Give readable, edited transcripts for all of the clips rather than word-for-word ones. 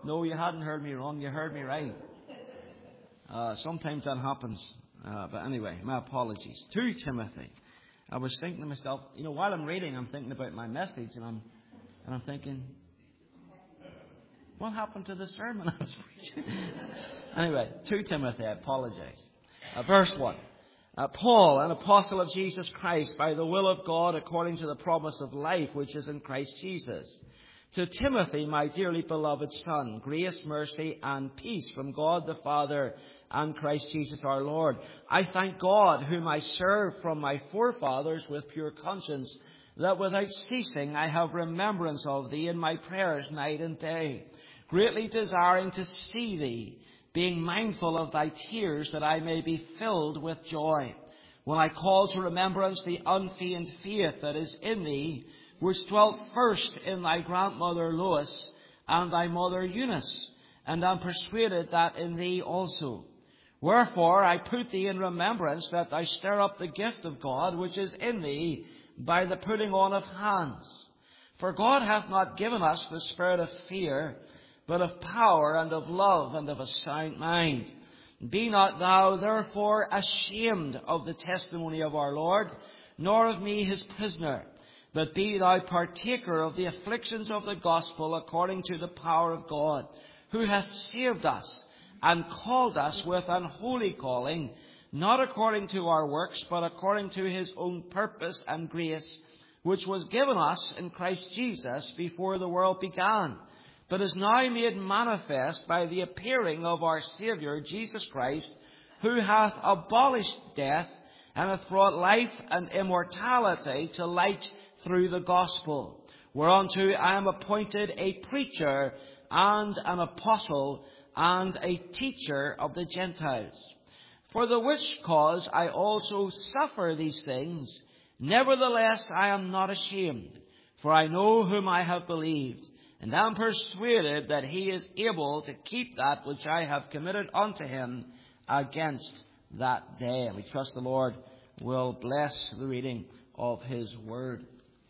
No, you hadn't heard me wrong. You heard me right. Sometimes that happens. But anyway, my apologies. 2 Timothy. I was thinking to myself, while I'm reading, I'm thinking about my message, and I'm thinking, what happened to the sermon I was preaching? Anyway, 2 Timothy, I apologize. Verse 1. Paul, an apostle of Jesus Christ, by the will of God, according to the promise of life which is in Christ Jesus. To Timothy, my dearly beloved son, grace, mercy, and peace from God the Father and Christ Jesus our Lord. I thank God, whom I serve from my forefathers with pure conscience, that without ceasing I have remembrance of thee in my prayers night and day, greatly desiring to see thee, being mindful of thy tears, that I may be filled with joy. When I call to remembrance the unfeigned faith that is in thee, which dwelt first in thy grandmother Lois and thy mother Eunice, and am persuaded that in thee also. Wherefore I put thee in remembrance, that thou stir up the gift of God which is in thee by the putting on of hands. For God hath not given us the spirit of fear, but of power and of love and of a sound mind. Be not thou therefore ashamed of the testimony of our Lord, nor of me his prisoner, but be thou partaker of the afflictions of the gospel according to the power of God, who hath saved us and called us with an holy calling, not according to our works, but according to his own purpose and grace, which was given us in Christ Jesus before the world began, but is now made manifest by the appearing of our Saviour Jesus Christ, who hath abolished death, and hath brought life and immortality to light through the gospel, whereunto I am appointed a preacher and an apostle and a teacher of the Gentiles. For the which cause I also suffer these things. Nevertheless I am not ashamed, for I know whom I have believed, and am persuaded that he is able to keep that which I have committed unto him against that day. And we trust the Lord will bless the reading of his word.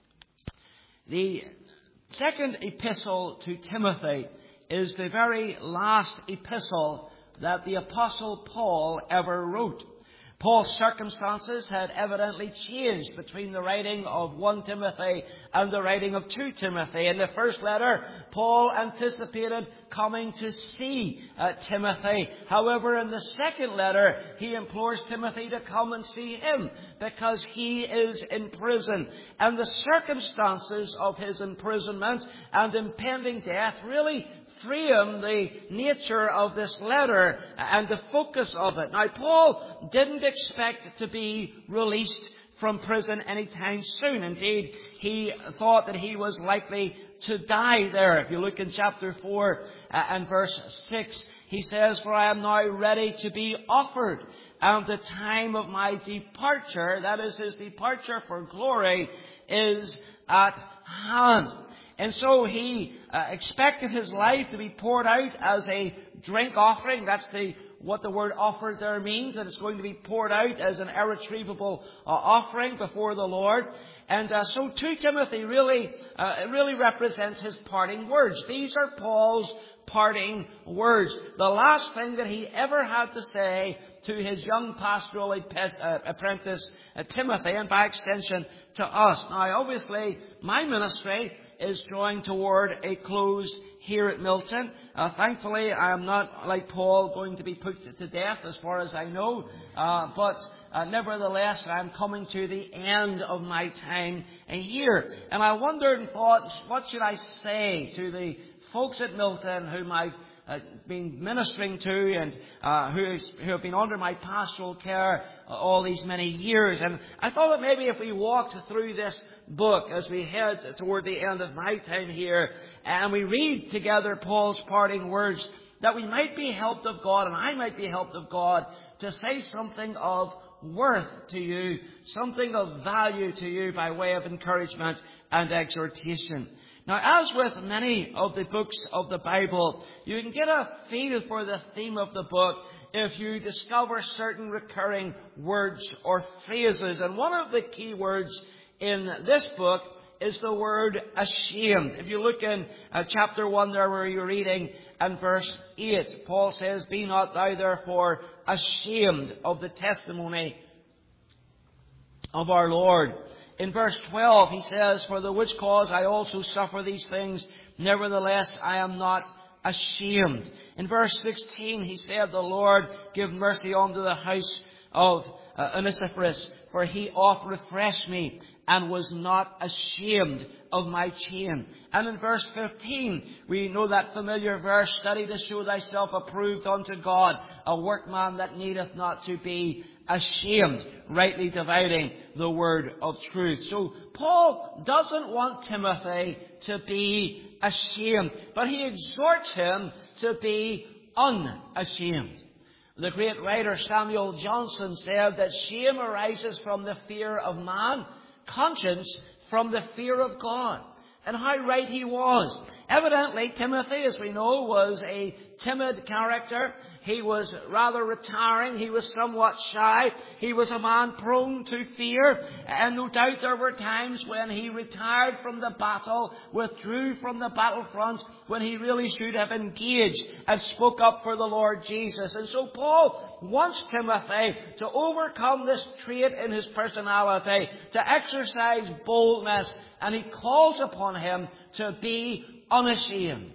The second epistle to Timothy is the very last epistle that the Apostle Paul ever wrote. Paul's circumstances had evidently changed between the writing of 1 Timothy and the writing of 2 Timothy. In the first letter, Paul anticipated coming to see Timothy. However, in the second letter, he implores Timothy to come and see him because he is in prison. And the circumstances of his imprisonment and impending death really frame the nature of this letter and the focus of it. Now, Paul didn't expect to be released from prison anytime soon. Indeed, he thought that he was likely to die there. If you look in chapter 4 and verse 6, he says, "For I am now ready to be offered, and the time of my departure," that is his departure for glory, "is at hand." And so he expected his life to be poured out as a drink offering. That's what the word offered there means, that it's going to be poured out as an irretrievable offering before the Lord. And so 2 Timothy really represents his parting words. These are Paul's parting words. The last thing that he ever had to say to his young pastoral apprentice Timothy, and by extension to us. Now, obviously, my ministry is drawing toward a close here at Milton. Thankfully, I am not, like Paul, going to be put to death as far as I know. But nevertheless, I'm coming to the end of my time here. And I wondered and thought, what should I say to the folks at Milton whom I've been ministering to and who have been under my pastoral care all these many years. And I thought that maybe if we walked through this book as we head toward the end of my time here and we read together Paul's parting words, that we might be helped of God, and I might be helped of God, to say something of worth to you, something of value to you by way of encouragement and exhortation. Now, as with many of the books of the Bible, you can get a feel for the theme of the book if you discover certain recurring words or phrases. And one of the key words in this book is the word ashamed. If you look in chapter 1 there where you're reading and verse 8, Paul says, "Be not thou therefore ashamed of the testimony of our Lord." In verse 12 he says, "For the which cause I also suffer these things, nevertheless I am not ashamed." In verse 16 he said, "The Lord give mercy unto the house of Onesiphorus, for he oft refreshed me, and was not ashamed of my chain." And in verse 15, we know that familiar verse, "Study to show thyself approved unto God, a workman that needeth not to be ashamed, rightly dividing the word of truth." So Paul doesn't want Timothy to be ashamed, but he exhorts him to be unashamed. The great writer Samuel Johnson said that shame arises from the fear of man, conscience from the fear of God. And how right he was. Evidently, Timothy, as we know, was a timid character. He was rather retiring. He was somewhat shy. He was a man prone to fear. And no doubt there were times when he retired from the battle, withdrew from the battlefront, when he really should have engaged and spoke up for the Lord Jesus. And so Paul wants Timothy to overcome this trait in his personality, to exercise boldness, and he calls upon him to be unashamed.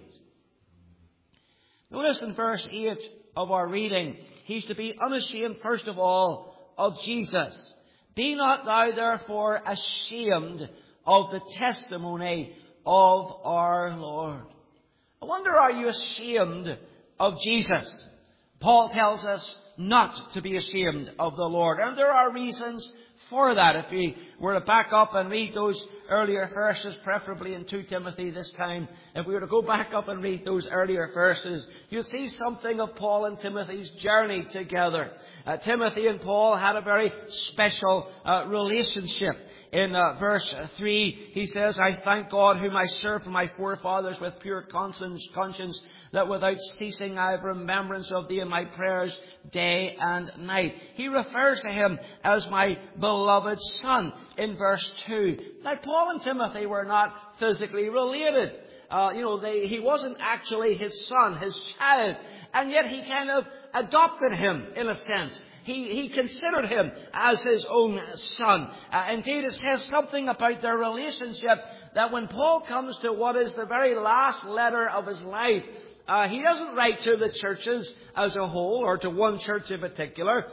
Notice in verse 8 of our reading, he's to be unashamed, first of all, of Jesus. "Be not thou therefore ashamed of the testimony of our Lord." I wonder, are you ashamed of Jesus? Paul tells us not to be ashamed of the Lord. And there are reasons for that. If we were to back up and read those earlier verses, preferably in 2 Timothy this time, if we were to go back up and read those earlier verses, you'll see something of Paul and Timothy's journey together. Timothy and Paul had a very special relationship. In verse 3, he says, "I thank God whom I serve from my forefathers with pure conscience, that without ceasing I have remembrance of thee in my prayers day and night." He refers to him as my beloved son in verse 2. Now, Paul and Timothy were not physically related. He wasn't actually his son, his child, and yet he kind of adopted him in a sense. He considered him as his own son. Indeed, it says something about their relationship that when Paul comes to what is the very last letter of his life, he doesn't write to the churches as a whole or to one church in particular.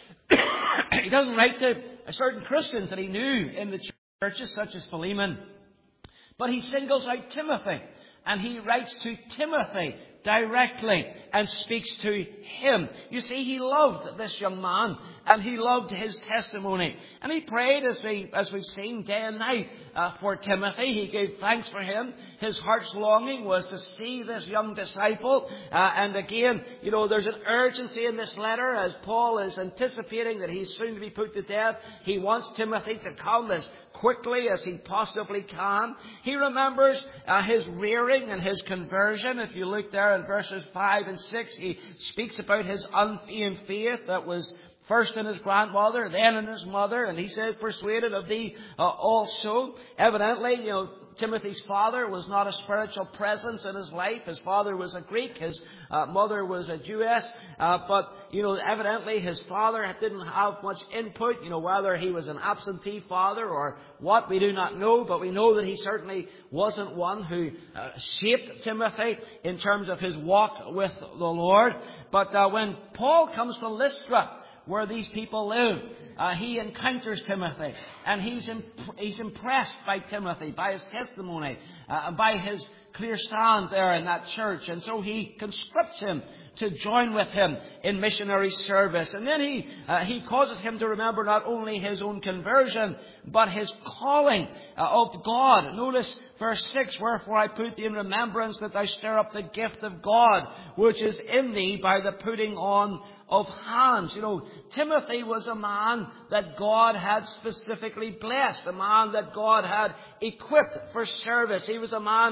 He doesn't write to certain Christians that he knew in the churches, such as Philemon. But he singles out Timothy, and he writes to Timothy directly and speaks to him. You see, he loved this young man, and he loved his testimony. And he prayed, as we've seen, day and night for Timothy. He gave thanks for him. His heart's longing was to see this young disciple. And again, there's an urgency in this letter as Paul is anticipating that he's soon to be put to death. He wants Timothy to come as quickly as he possibly can. He remembers his rearing and his conversion. If you look there in verses 5 and 6, he speaks about his unfeigned faith that was first in his grandmother, then in his mother, and he says, "Persuaded of thee also." Evidently, Timothy's father was not a spiritual presence in his life. His father was a Greek. His mother was a Jewess. But evidently his father didn't have much input. Whether he was an absentee father or what, we do not know. But we know that he certainly wasn't one who shaped Timothy in terms of his walk with the Lord. But when Paul comes from Lystra, where these people live, he encounters Timothy, and he's impressed by Timothy, by his testimony, by his clear stand there in that church, and so he conscripts him to join with him in missionary service. And then he causes him to remember not only his own conversion, but his calling of God. Notice verse 6, "Wherefore I put thee in remembrance that thou stir up the gift of God, which is in thee by the putting on of hands." Timothy was a man that God had specifically blessed, a man that God had equipped for service. He was a man who had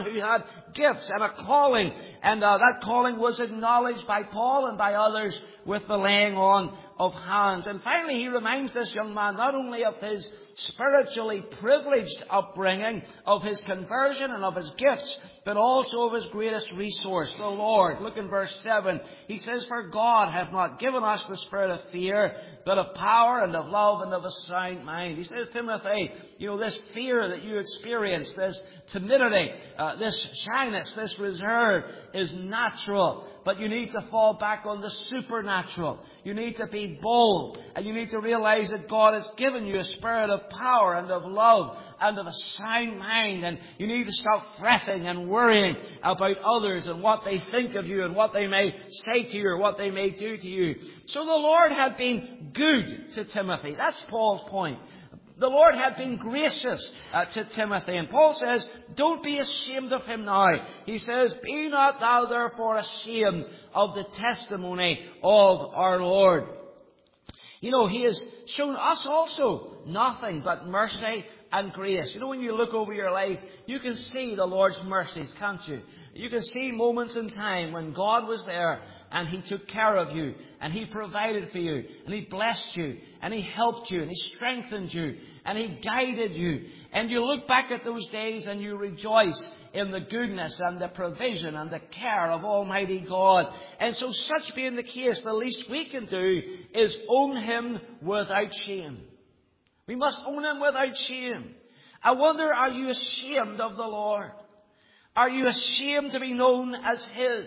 gifts and a calling. And that calling was acknowledged by Paul and by others with the laying on of hands. And finally, he reminds this young man not only of his spiritually privileged upbringing, of his conversion and of his gifts, but also of his greatest resource, the Lord. Look in verse 7. He says, "For God hath not given us the spirit of fear, but of power and of love and of a sound mind." He says, Timothy, this fear that you experience, this timidity, this shyness, this reserve is natural. But you need to fall back on the supernatural. You need to be bold. And you need to realize that God has given you a spirit of power and of love and of a sound mind. And you need to stop fretting and worrying about others and what they think of you and what they may say to you or what they may do to you. So the Lord had been good to Timothy. That's Paul's point. The Lord had been gracious to Timothy. And Paul says, don't be ashamed of him now. He says, "Be not thou therefore ashamed of the testimony of our Lord." He has shown us also nothing but mercy and grace. When you look over your life, you can see the Lord's mercies, can't you? You can see moments in time when God was there and He took care of you and He provided for you and He blessed you and He helped you and He strengthened you and He guided you. And you look back at those days and you rejoice in the goodness and the provision and the care of Almighty God. And so, such being the case, the least we can do is own Him without shame. We must own Him without shame. I wonder, are you ashamed of the Lord? Are you ashamed to be known as His?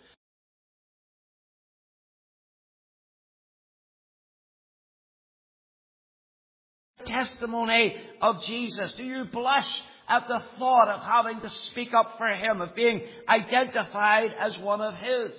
Testimony of Jesus. Do you blush at the thought of having to speak up for Him, of being identified as one of His?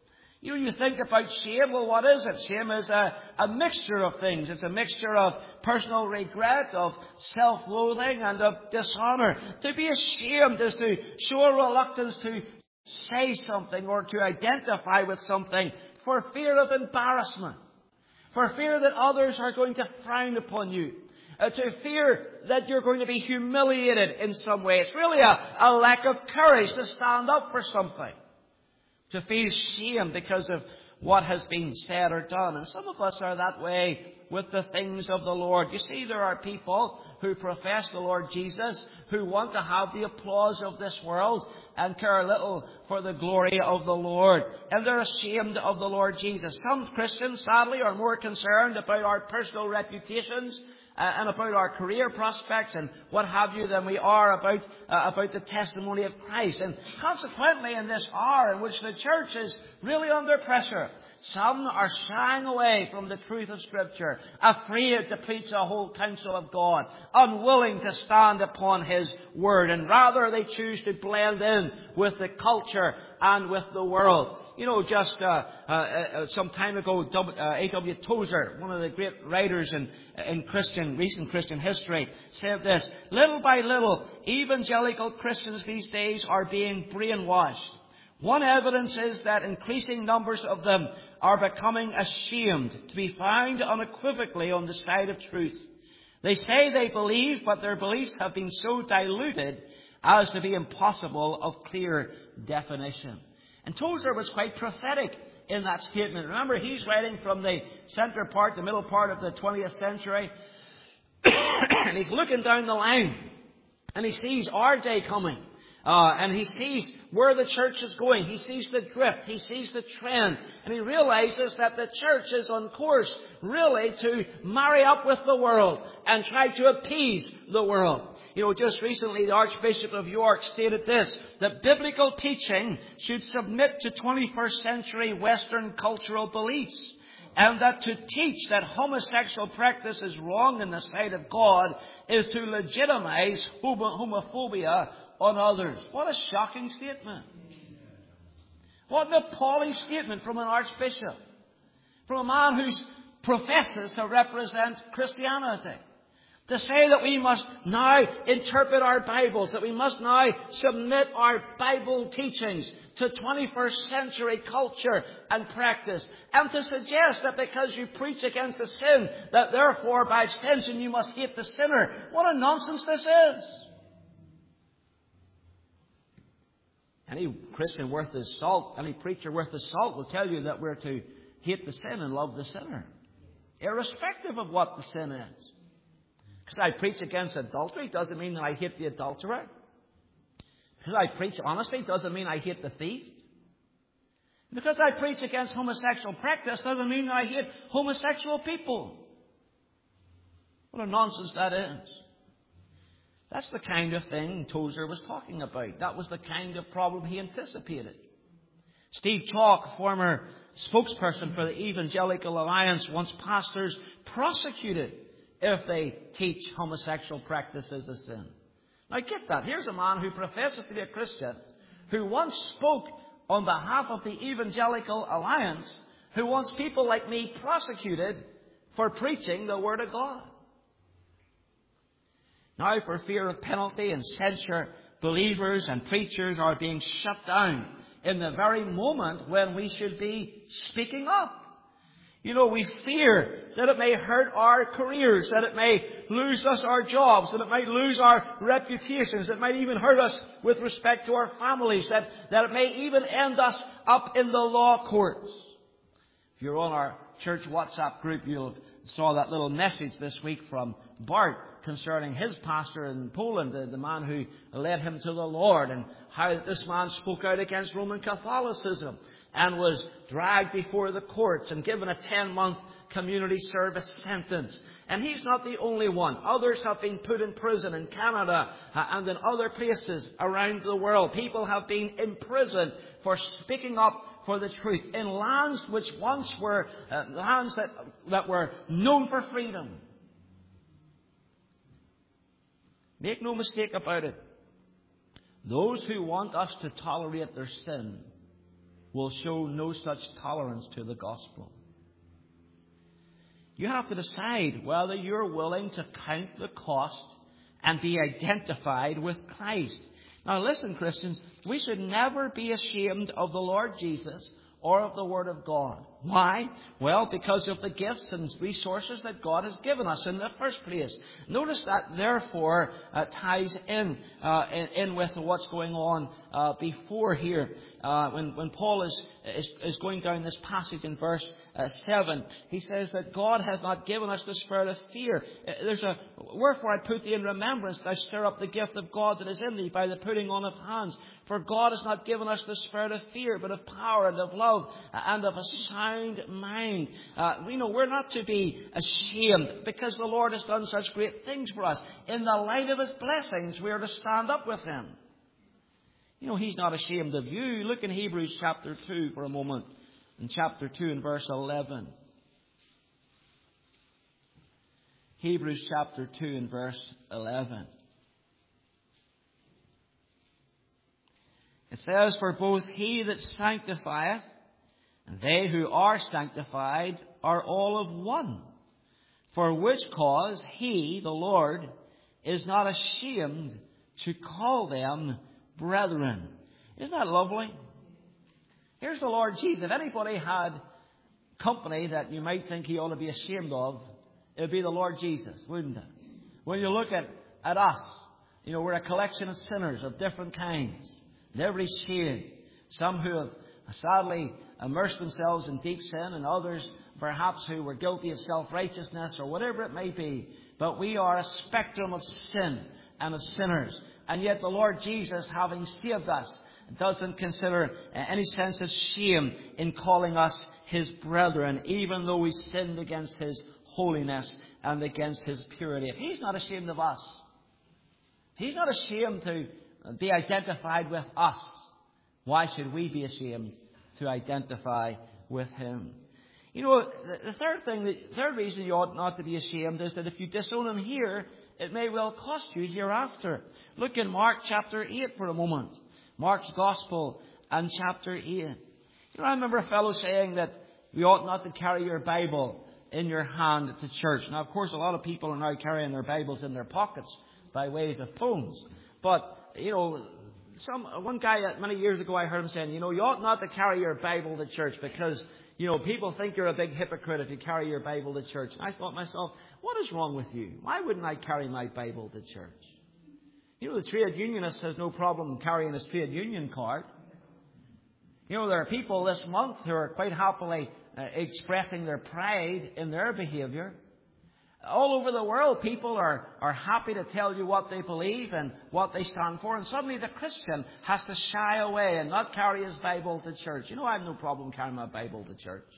You think about shame. Well, what is it? Shame is a mixture of things. It's a mixture of personal regret, of self-loathing, and of dishonor. To be ashamed is to show a reluctance to say something or to identify with something for fear of embarrassment, for fear that others are going to frown upon you, to fear that you're going to be humiliated in some way. It's really a lack of courage to stand up for something, to feel shame because of what has been said or done. And some of us are that way with the things of the Lord. You see, there are people who profess the Lord Jesus who want to have the applause of this world and care little for the glory of the Lord. And they're ashamed of the Lord Jesus. Some Christians, sadly, are more concerned about our personal reputations and about our career prospects and what have you than we are about the testimony of Christ. And consequently, in this hour in which the church is really under pressure, some are shying away from the truth of Scripture, afraid to preach the whole counsel of God, unwilling to stand upon His Word, and rather they choose to blend in with the culture and with the world. Just some time ago, A.W. Tozer, one of the great writers in recent Christian history, said this: "Little by little, evangelical Christians these days are being brainwashed. One evidence is that increasing numbers of them are becoming ashamed to be found unequivocally on the side of truth. They say they believe, but their beliefs have been so diluted as to be impossible of clear definition." And Tozer was quite prophetic in that statement. Remember, he's writing from the middle part of the 20th century. And he's looking down the line. And he sees our day coming. And he sees where the church is going. He sees the drift. He sees the trend. And he realizes that the church is on course, really, to marry up with the world and try to appease the world. Just recently, the Archbishop of York stated this, that biblical teaching should submit to 21st century Western cultural beliefs, and that to teach that homosexual practice is wrong in the sight of God is to legitimize homophobia on others. What a shocking statement. What an appalling statement from an archbishop, from a man who professes to represent Christianity. To say that we must now interpret our Bibles, that we must now submit our Bible teachings to 21st century culture and practice, and to suggest that because you preach against the sin, that therefore by extension you must hate the sinner. What a nonsense this is. Any Christian worth his salt, any preacher worth his salt will tell you that we're to hate the sin and love the sinner, irrespective of what the sin is. Because I preach against adultery doesn't mean that I hate the adulterer. Because I preach honesty doesn't mean I hate the thief. Because I preach against homosexual practice doesn't mean that I hate homosexual people. What a nonsense that is. That's the kind of thing Tozer was talking about. That was the kind of problem he anticipated. Steve Chalk, former spokesperson for the Evangelical Alliance, wants pastors prosecuted if they teach homosexual practice as a sin. Now get that. Here's a man who professes to be a Christian, who once spoke on behalf of the Evangelical Alliance, who wants people like me prosecuted for preaching the Word of God. Now, for fear of penalty and censure, believers and preachers are being shut down in the very moment when we should be speaking up. You know, we fear that it may hurt our careers, that it may lose us our jobs, that it might lose our reputations, that it might even hurt us with respect to our families, that it may even end us up in the law courts. If you're on our church WhatsApp group, you'll have saw that little message this week from Bart concerning his pastor in Poland, the man who led him to the Lord, and how this man spoke out against Roman Catholicism and was dragged before the courts and given a 10-month community service sentence. And he's not the only one. Others have been put in prison in Canada and in other places around the world. People have been imprisoned for speaking up for the truth in lands which once were lands that were known for freedom. Make no mistake about it. Those who want us to tolerate their sin will show no such tolerance to the gospel. You have to decide whether you're willing to count the cost and be identified with Christ. Now listen, Christians, we should never be ashamed of the Lord Jesus or of the Word of God. Why? Well, because of the gifts and resources that God has given us in the first place. Notice that, therefore, ties in with what's going on before here. When Paul is going down this passage in verse 7, he says that God hath not given us the spirit of fear. Wherefore I put thee in remembrance, that I stir up the gift of God that is in thee by the putting on of hands. For God has not given us the spirit of fear, but of power and of love and of a sound mind. We're not to be ashamed because the Lord has done such great things for us. In the light of His blessings, we are to stand up with Him. He's not ashamed of you. Look in Hebrews chapter 2 for a moment. In chapter 2 and verse 11. Hebrews chapter 2 and verse 11. It says, For both he that sanctifieth and they who are sanctified are all of one. For which cause he, the Lord, is not ashamed to call them brethren. Isn't that lovely? Here's the Lord Jesus. If anybody had company that you might think He ought to be ashamed of, it would be the Lord Jesus, wouldn't it? When you look at us, we're a collection of sinners of different kinds. In every shade. Some who have sadly immersed themselves in deep sin, and others perhaps who were guilty of self-righteousness or whatever it may be. But we are a spectrum of sin and of sinners. And yet the Lord Jesus, having saved us, doesn't consider any sense of shame in calling us His brethren, even though we sinned against His holiness and against His purity. If He's not ashamed of us, He's not ashamed to be identified with us, why should we be ashamed to identify with Him? The third reason you ought not to be ashamed is that if you disown Him here, it may well cost you hereafter. Look in Mark chapter 8 for a moment. Mark's Gospel and chapter 8. I remember a fellow saying that we ought not to carry your Bible in your hand to church. Now, of course, a lot of people are now carrying their Bibles in their pockets by ways of phones. But one guy many years ago, I heard him saying, you ought not to carry your Bible to church because, people think you're a big hypocrite if you carry your Bible to church. And I thought to myself, what is wrong with you? Why wouldn't I carry my Bible to church? The trade unionist has no problem carrying his trade union card. You know, there are people this month who are quite happily expressing their pride in their behaviour. All over the world, people are happy to tell you what they believe and what they stand for. And suddenly the Christian has to shy away and not carry his Bible to church. You know, I have no problem carrying my Bible to church.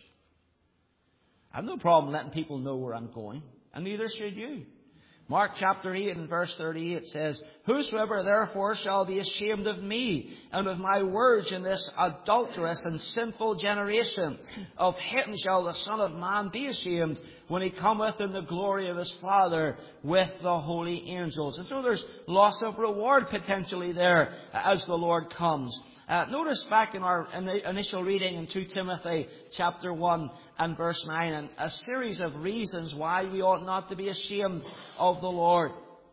I have no problem letting people know where I'm going. And neither should you. Mark chapter 8 and verse 38 says, "Whosoever therefore shall be ashamed of me and of my words in this adulterous and sinful generation, of him shall the Son of Man be ashamed when he cometh in the glory of his Father with the holy angels." And so there's loss of reward potentially there as the Lord comes. Notice back in our initial reading in 2 Timothy chapter 1 and verse 9, and a series of reasons why we ought not to be ashamed of the Lord.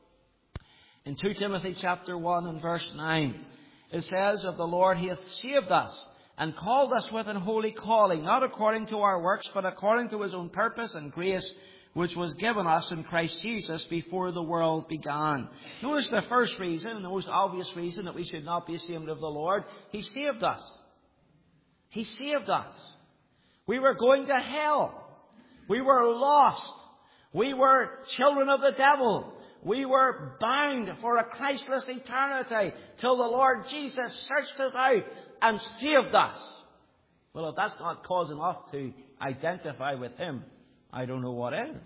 In 2 Timothy chapter 1 and verse 9, it says, "Of the Lord he hath saved us, and called us with an holy calling, not according to our works, but according to his own purpose and grace, which was given us in Christ Jesus before the world began." Notice the first reason, and the most obvious reason that we should not be ashamed of the Lord. He saved us. He saved us. We were going to hell. We were lost. We were children of the devil. We were bound for a Christless eternity till the Lord Jesus searched us out and saved us. Well, if that's not cause enough to identify with him, I don't know what is.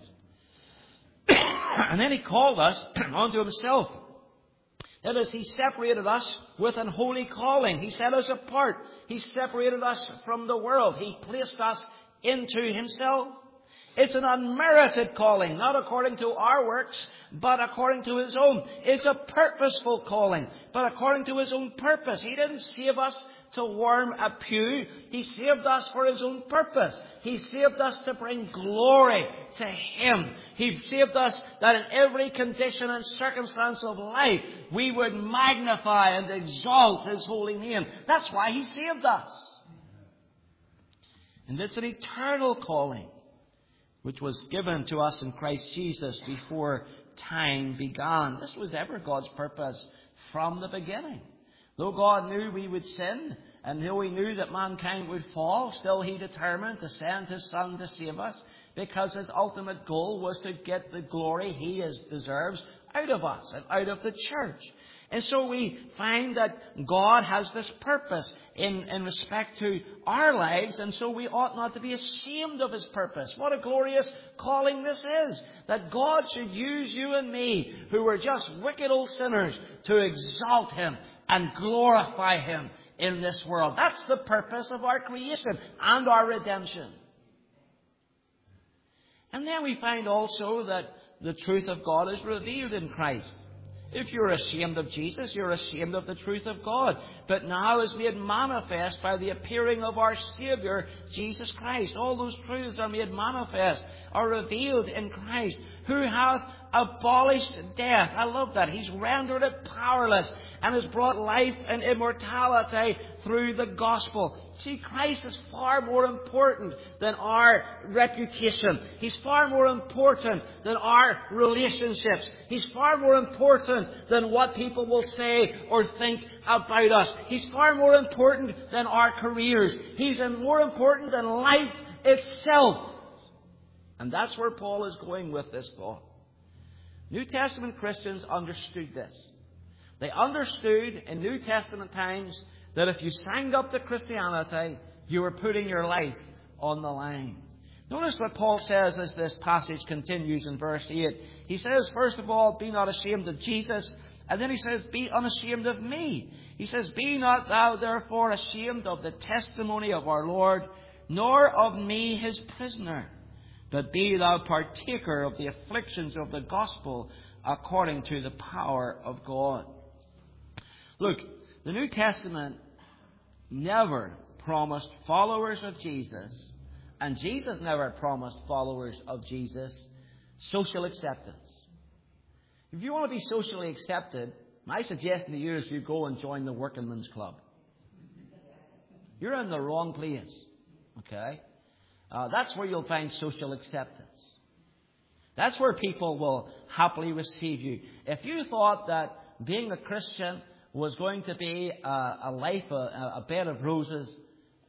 And then he called us unto himself. That is, he separated us with an holy calling. He set us apart. He separated us from the world. He placed us into himself. It's an unmerited calling, not according to our works, but according to his own. It's a purposeful calling, but according to his own purpose. He didn't save us to warm a pew. He saved us for his own purpose. He saved us to bring glory to him. He saved us that in every condition and circumstance of life, we would magnify and exalt his holy name. That's why he saved us. And it's an eternal calling, which was given to us in Christ Jesus before time began. This was ever God's purpose from the beginning. Though God knew we would sin, and though he knew that mankind would fall, still he determined to send his Son to save us, because his ultimate goal was to get the glory he deserves out of us and out of the church. And so we find that God has this purpose in respect to our lives, and so we ought not to be ashamed of his purpose. What a glorious calling this is, that God should use you and me, who were just wicked old sinners, to exalt him and glorify him in this world. That's the purpose of our creation and our redemption. And then we find also that the truth of God is revealed in Christ. If you're ashamed of Jesus, you're ashamed of the truth of God. But now is made manifest by the appearing of our Saviour, Jesus Christ. All those truths are made manifest, are revealed in Christ, who hath abolished death. I love that. He's rendered it powerless and has brought life and immortality through the gospel. See, Christ is far more important than our reputation. He's far more important than our relationships. He's far more important than what people will say or think about us. He's far more important than our careers. He's more important than life itself. And that's where Paul is going with this thought. New Testament Christians understood this. They understood in New Testament times that if you signed up to Christianity, you were putting your life on the line. Notice what Paul says as this passage continues in verse 8. He says, first of all, be not ashamed of Jesus. And then he says, be unashamed of me. He says, be not thou therefore ashamed of the testimony of our Lord, nor of me his prisoner. But be thou partaker of the afflictions of the gospel according to the power of God. Look, the New Testament never promised followers of Jesus, and Jesus never promised followers of Jesus, social acceptance. If you want to be socially accepted, my suggestion to you is you go and join the Workingmen's Club. You're in the wrong place, okay? That's where you'll find social acceptance. That's where people will happily receive you. If you thought that being a Christian was going to be a life, a bed of roses,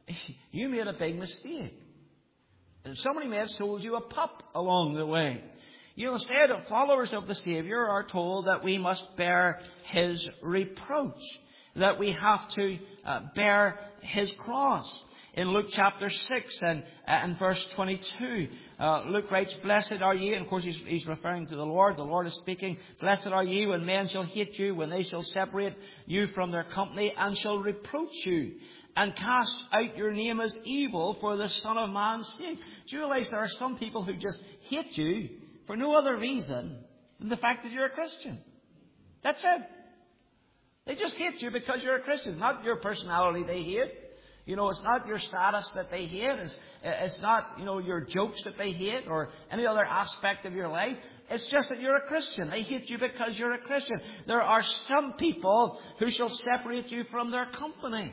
you made a big mistake. And somebody may have sold you a pup along the way. Instead of followers of the Savior are told that we must bear His reproach, that we have to bear His cross. In Luke chapter 6 and verse 22, Luke writes, "Blessed are ye," and of course he's referring to the Lord. The Lord is speaking. "Blessed are ye when men shall hate you, when they shall separate you from their company, and shall reproach you, and cast out your name as evil for the Son of Man's sake." Do you realize there are some people who just hate you for no other reason than the fact that you're a Christian? That's it. They just hate you because you're a Christian. Not your personality they hate. It's not your status that they hate. It's not, your jokes that they hate or any other aspect of your life. It's just that you're a Christian. They hate you because you're a Christian. There are some people who shall separate you from their company.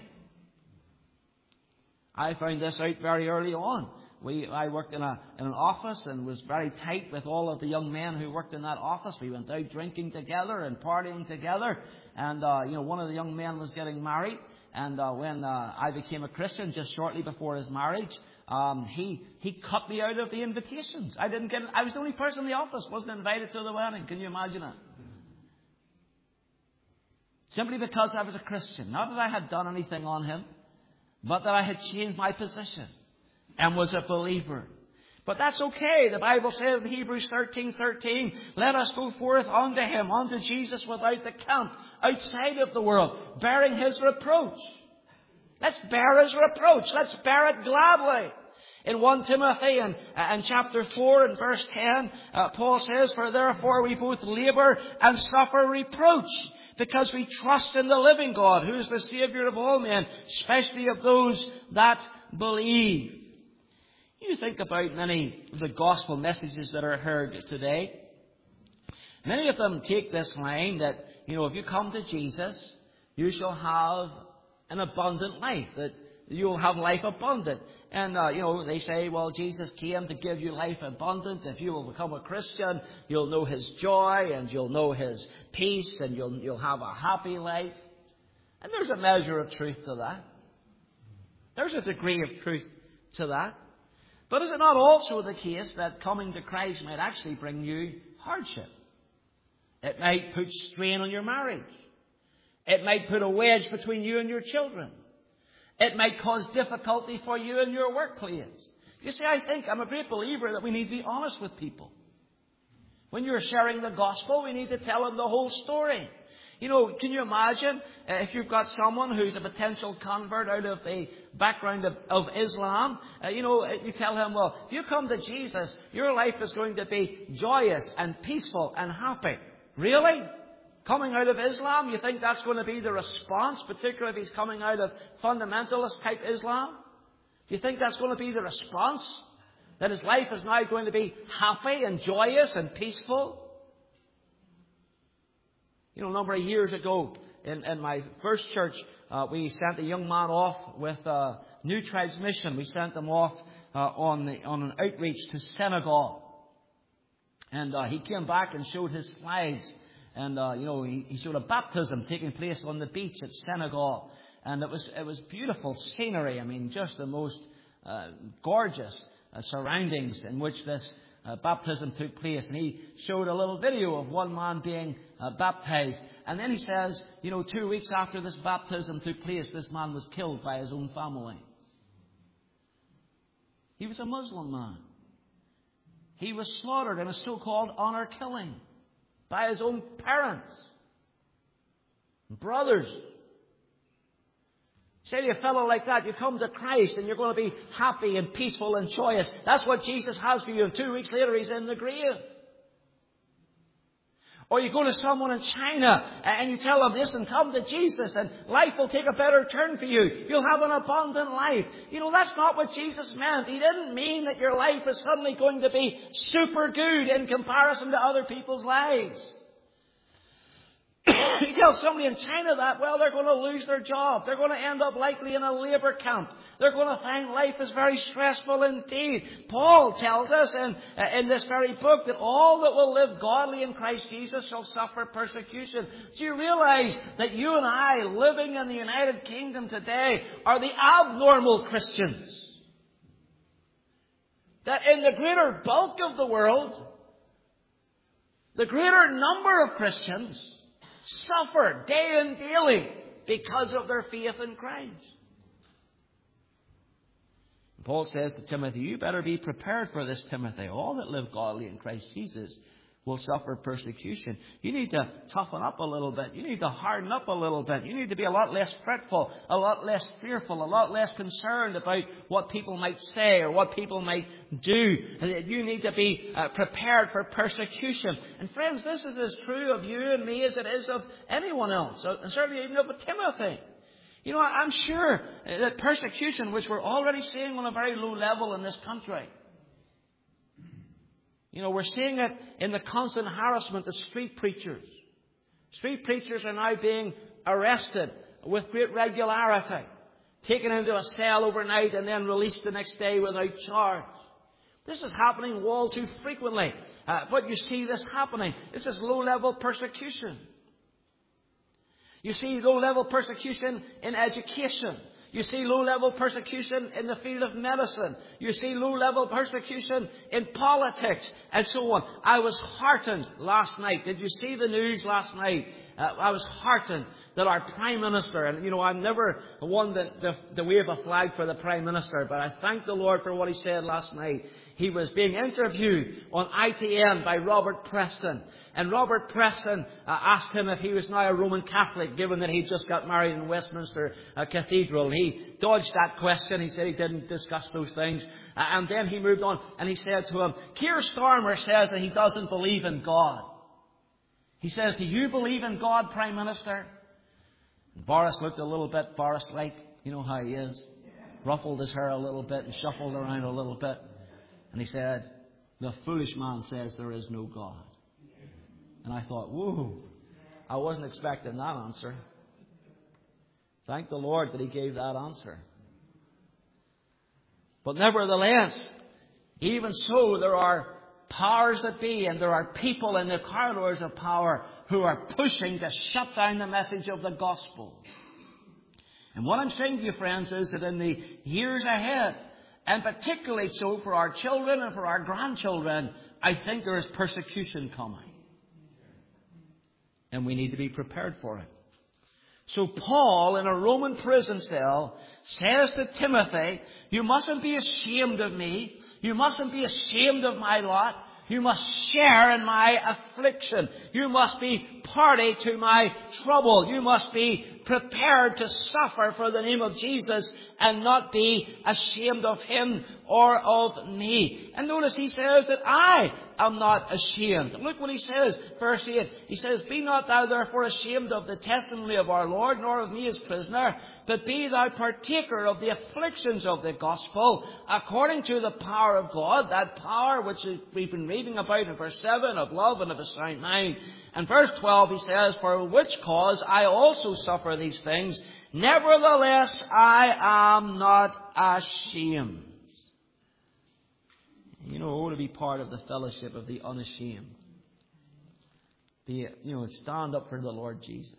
I found this out very early on. I worked in an office and was very tight with all of the young men who worked in that office. We went out drinking together and partying together. And, one of the young men was getting married. And when I became a Christian just shortly before his marriage, he cut me out of the invitations. I was the only person in the office wasn't invited to the wedding. Can you imagine it? Simply because I was a Christian. Not that I had done anything on him, but that I had changed my position and was a believer. But that's okay. The Bible says in Hebrews 13:13, "Let us go forth unto Him, unto Jesus without the camp, outside of the world, bearing His reproach." Let's bear His reproach. Let's bear it gladly. In 1 Timothy and chapter 4 and verse 10, Paul says, "For therefore we both labour and suffer reproach, because we trust in the living God, who is the Saviour of all men, especially of those that believe." You think about many of the gospel messages that are heard today. Many of them take this line that, if you come to Jesus, you shall have an abundant life, that you'll have life abundant. And, they say, well, Jesus came to give you life abundant. If you will become a Christian, you'll know His joy and you'll know His peace and you'll have a happy life. And there's a measure of truth to that. There's a degree of truth to that. But is it not also the case that coming to Christ might actually bring you hardship? It might put strain on your marriage. It might put a wedge between you and your children. It might cause difficulty for you in your workplace. You see, I think I'm a great believer that we need to be honest with people. When you're sharing the gospel, we need to tell them the whole story. Can you imagine if you've got someone who's a potential convert out of the background of Islam, you tell him, well, if you come to Jesus, your life is going to be joyous and peaceful and happy. Really? Coming out of Islam, you think that's going to be the response, particularly if he's coming out of fundamentalist type Islam? Do you think that's going to be the response? That his life is now going to be happy and joyous and peaceful? A number of years ago, in my first church, we sent a young man off with New Tribes Mission. We sent them off on an outreach to Senegal. And he came back and showed his slides. And, he showed a baptism taking place on the beach at Senegal. And it was beautiful scenery. I mean, just the most gorgeous surroundings in which this baptism took place. And he showed a little video of one man being baptized. And then he says, 2 weeks after this baptism took place, this man was killed by his own family. He was a Muslim man. He was slaughtered in a so-called honor killing by his own parents, brothers. Say to a fellow like that, you come to Christ and you're going to be happy and peaceful and joyous. That's what Jesus has for you. And 2 weeks later, He's in the grave. Or you go to someone in China and you tell them, listen, come to Jesus and life will take a better turn for you. You'll have an abundant life. That's not what Jesus meant. He didn't mean that your life is suddenly going to be super good in comparison to other people's lives. You tell somebody in China that, well, they're going to lose their job. They're going to end up likely in a labour camp. They're going to find life is very stressful indeed. Paul tells us in this very book that all that will live godly in Christ Jesus shall suffer persecution. Do you realize that you and I, living in the United Kingdom today, are the abnormal Christians? That in the greater bulk of the world, the greater number of Christians suffer day and daily because of their faith in Christ. Paul says to Timothy, you better be prepared for this, Timothy. All that live godly in Christ Jesus will suffer persecution. You need to toughen up a little bit. You need to harden up a little bit. You need to be a lot less fretful, a lot less fearful, a lot less concerned about what people might say or what people might do. You need to be prepared for persecution. And friends, this is as true of you and me as it is of anyone else, and certainly even of Timothy. You know, I'm sure that persecution, which we're already seeing on a very low level in this country, you know, we're seeing it in the constant harassment of street preachers. Street preachers are now being arrested with great regularity, taken into a cell overnight and then released the next day without charge. This is happening all too frequently. But you see this happening. This is low-level persecution. You see low-level persecution in education. You see low-level persecution in the field of medicine. You see low-level persecution in politics and so on. I was heartened last night. Did you see the news last night? I was heartened that our Prime Minister, and you know, I'm never one to wave a flag for the Prime Minister, but I thank the Lord for what he said last night. He was being interviewed on ITN by Robert Preston. And Robert Preston asked him if he was now a Roman Catholic, given that he just got married in Westminster Cathedral. He dodged that question. He said he didn't discuss those things. And then he moved on and he said to him, Keir Starmer says that he doesn't believe in God. He says, do you believe in God, Prime Minister? And Boris looked a little bit Boris-like. You know how he is. Ruffled his hair a little bit and shuffled around a little bit. And he said, the foolish man says there is no God. And I thought, whoa, I wasn't expecting that answer. Thank the Lord that he gave that answer. But nevertheless, even so, there are powers that be, and there are people in the corridors of power who are pushing to shut down the message of the gospel. And what I'm saying to you, friends, is that in the years ahead, and particularly so for our children and for our grandchildren, I think there is persecution coming. And we need to be prepared for it. So Paul, in a Roman prison cell, says to Timothy, you mustn't be ashamed of me. You mustn't be ashamed of my lot. You must share in my affliction. You must be party to my trouble. You must be prepared to suffer for the name of Jesus and not be ashamed of him or of me. And notice he says that I am not ashamed. Look what he says, verse 8. He says, be not thou therefore ashamed of the testimony of our Lord, nor of me as prisoner, but be thou partaker of the afflictions of the gospel, according to the power of God, that power which we've been reading about in verse 7, of love and of a sound mind. And verse 12 he says, for which cause I also suffer these things, nevertheless I am not ashamed. You know, to be part of the fellowship of the unashamed. Stand up for the Lord Jesus.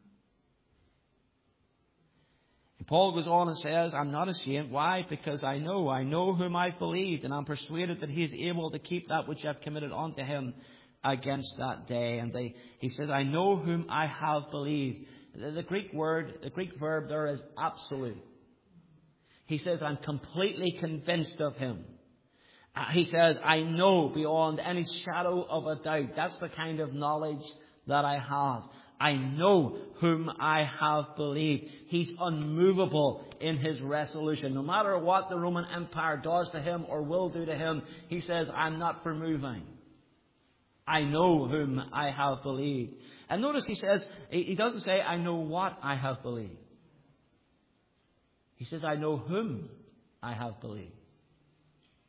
And Paul goes on and says, I'm not ashamed. Why? Because I know whom I've believed, and I'm persuaded that he is able to keep that which I've committed unto him against that day. And he says, I know whom I have believed. The Greek verb there is absolute. He says, I'm completely convinced of him. He says, I know beyond any shadow of a doubt. That's the kind of knowledge that I have. I know whom I have believed. He's unmovable in his resolution. No matter what the Roman Empire does to him or will do to him, he says, I'm not for moving. I know whom I have believed. And notice he says, he doesn't say, I know what I have believed. He says, I know whom I have believed.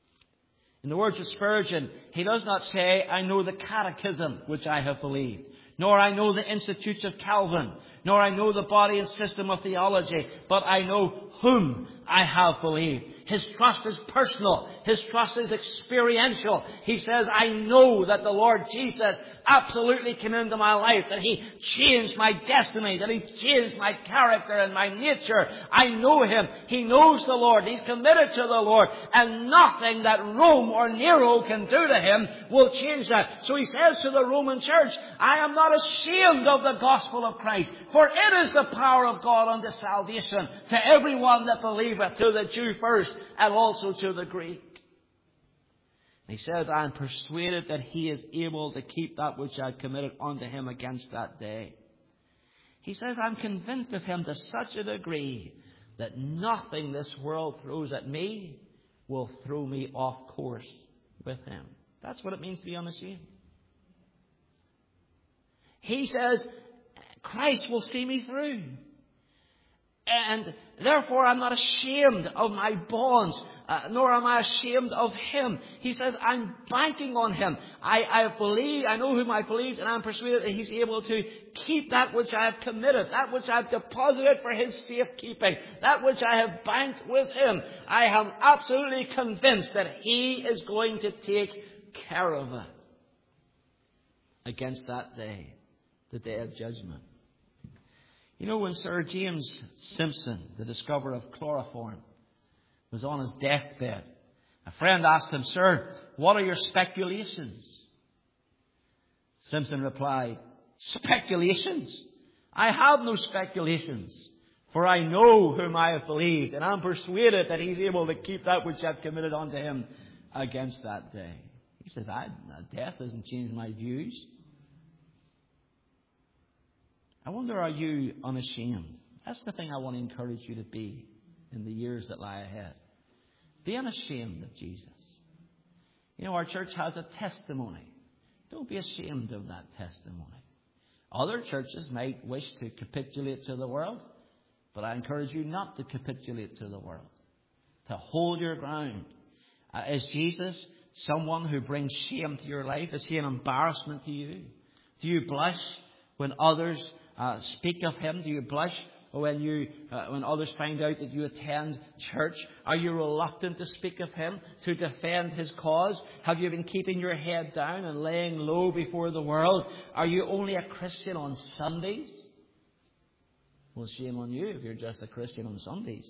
In the words of Spurgeon, he does not say, I know the catechism which I have believed. nor I know the institutes of Calvin, nor I know the body and system of theology, but I know whom I have believed. His trust is personal. His trust is experiential. He says, I know that the Lord Jesus absolutely came into my life, that He changed my destiny, that He changed my character and my nature. I know Him. He knows the Lord. He's committed to the Lord. And nothing that Rome or Nero can do to Him will change that. So he says to the Roman church, I am not ashamed of the gospel of Christ, for it is the power of God unto salvation to everyone that believeth, to the Jew first, and also to the Greek. He says, I am persuaded that He is able to keep that which I committed unto Him against that day. He says, I'm convinced of Him to such a degree that nothing this world throws at me will throw me off course with Him. That's what it means to be unashamed. He says, Christ will see me through. And therefore I'm not ashamed of my bonds, nor am I ashamed of Him. He says, I'm banking on Him. I believe, I know whom I believe, and I'm persuaded that He's able to keep that which I have committed, that which I have deposited for His safekeeping, that which I have banked with Him. I am absolutely convinced that He is going to take care of it against that day, the day of judgment. You know, when Sir James Simpson, the discoverer of chloroform, was on his deathbed, a friend asked him, Sir, what are your speculations? Simpson replied, speculations? I have no speculations, for I know whom I have believed, and I'm persuaded that He's able to keep that which I've committed unto Him against that day. He says, death doesn't change my views. I wonder, are you unashamed? That's the thing I want to encourage you to be in the years that lie ahead. Be unashamed of Jesus. You know, our church has a testimony. Don't be ashamed of that testimony. Other churches might wish to capitulate to the world, but I encourage you not to capitulate to the world. To hold your ground. Is Jesus someone who brings shame to your life? Is He an embarrassment to you? Do you blush when others speak of Him? Do you blush when others find out that you attend church? Are you reluctant to speak of Him, to defend His cause? Have you been keeping your head down and laying low before the world? Are you only a Christian on Sundays? Well, shame on you if you're just a Christian on Sundays.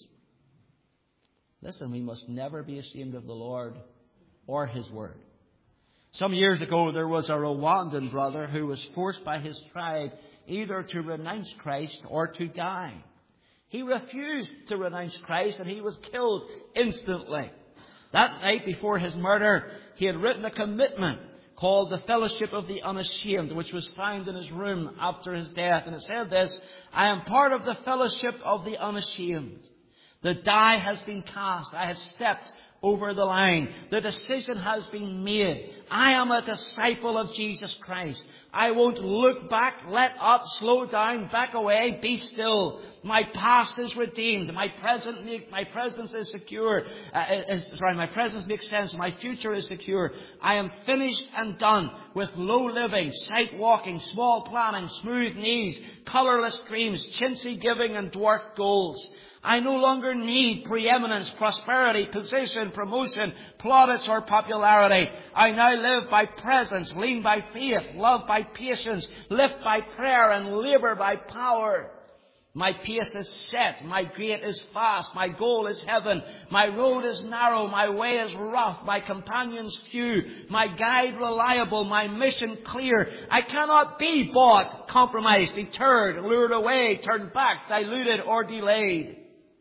Listen, we must never be ashamed of the Lord or His Word. Some years ago, there was a Rwandan brother who was forced by his tribe either to renounce Christ or to die. He refused to renounce Christ, and he was killed instantly. That night before his murder, he had written a commitment called the Fellowship of the Unashamed, which was found in his room after his death. And it said this, I am part of the Fellowship of the Unashamed. The die has been cast. I have stepped over the line. The decision has been made. I am a disciple of Jesus Christ. I won't look back, let up, slow down, back away, be still. My past is redeemed. My presence is secure. My presence makes sense. My future is secure. I am finished and done with low living, sight walking, small planning, smooth knees, colourless dreams, chintzy giving and dwarfed goals. I no longer need preeminence, prosperity, position, promotion, plaudits or popularity. I now live by presence, lean by faith, love by patience, lift by prayer and labour by power. My pace is set, my gait is fast, my goal is heaven, my road is narrow, my way is rough, my companions few, my guide reliable, my mission clear. I cannot be bought, compromised, deterred, lured away, turned back, diluted or delayed.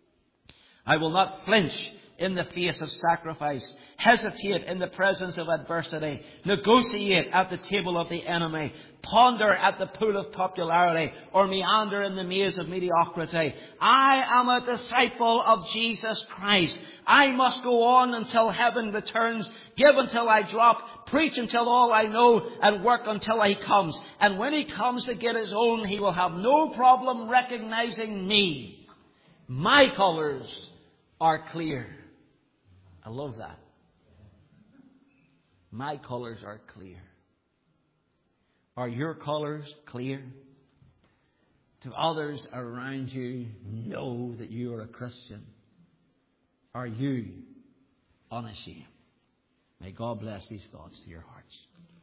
I will not flinch in the face of sacrifice, hesitate in the presence of adversity, negotiate at the table of the enemy, ponder at the pool of popularity, or meander in the maze of mediocrity. I am a disciple of Jesus Christ. I must go on until heaven returns, give until I drop, preach until all I know, and work until He comes. And when He comes to get His own, He will have no problem recognizing me. My colours are clear. I love that. My colours are clear. Are your colours clear? Do others around you know that you are a Christian? Are you unashamed? May God bless these thoughts to your hearts.